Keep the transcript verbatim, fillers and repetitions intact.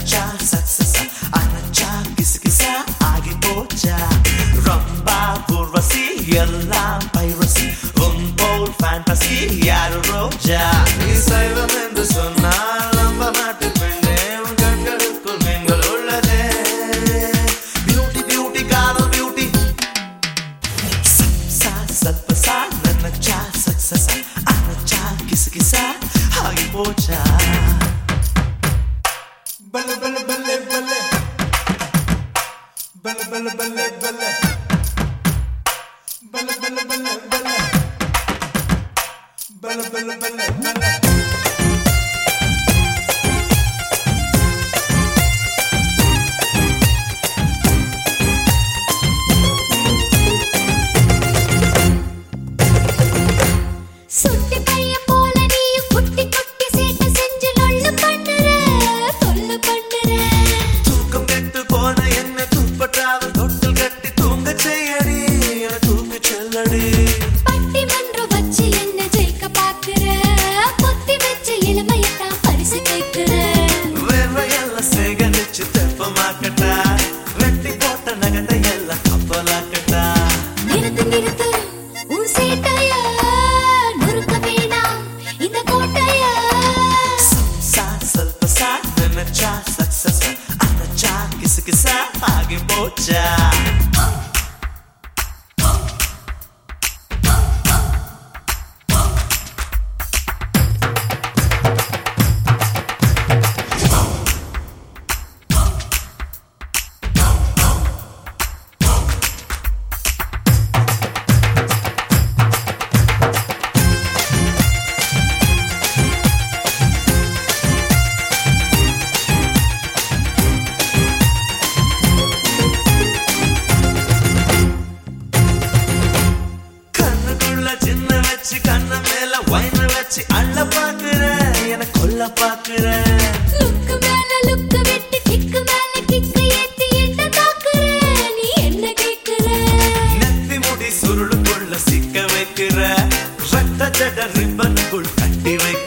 நினைச்சா சக்சஸா அனச்சா கிசு கிசா ஆகி போச்சா ரம்பா ஊர்வசி எல்லாம் பைரசி உன் போல் ஃபேண்டசி யாரு ரோஜா நீ சைவம் என்று சொன்னால் நம்ப மாட்டு பெண்ணே உன் கண்களுக்குள் நீங்கள் உள்ளதே பியூட்டி பியூட்டி காதல் பியூட்டி சப்சா சல்பசா நினைச்சா சக்சஸா அனச்சா கிசு கிசா ஆகி போச்சா Bale bale bale bale Bale bale bale bale Bale bale bale bale Bale bale bale bale சுட்டி பைய போல நீயும் குட்டி குட்டி சேட்டை செஞ்சு லொள்ளு பண்ணுற தொல்லை பண்ணுற தூக்கம் கெட்டு போன என்ன துப்பட்டாவது தொட்டில் கட்டி தூங்க செய்யடி என தூங்க செல்லடி பட்டி மன்றம் வச்சு என்ன ஜெயிக்க பாக்குற பொத்தி வச்ச இளமையத்தான் பரிசு கேட்கிற வேர்வையெல்லாம் சேகரிச்சு தெப்பமாக்கட்டா வெட்டி போட்ட நகத்தை எல்லாம் கப்பலாக்கட்டா நிறுத்து நிறுத்து உன் சேட்டைய நொறுக்க வேணாம் இந்த கோட்டைய சா சல்பசா நினைச்சா சக்சஸா அனச்சா கிசு கிசா ஆகி போச்சா சின்ன வச்சு கண்ண மேல வயிறு வச்சு அள்ள பாக்குற என கொல்ல பாக்குற லுக்கு மேல லுக்கு வெட்டி கிக்கு மேல கிக்கு ஏத்தி என்ன தாக்குற நீ என்ன கேக்குற நெத்தி முடி சுருளுக்குள்ள சிக்க வைக்கிற ரத்த ஜட ரிப்பனுக்குள் கட்டி வைக்கிற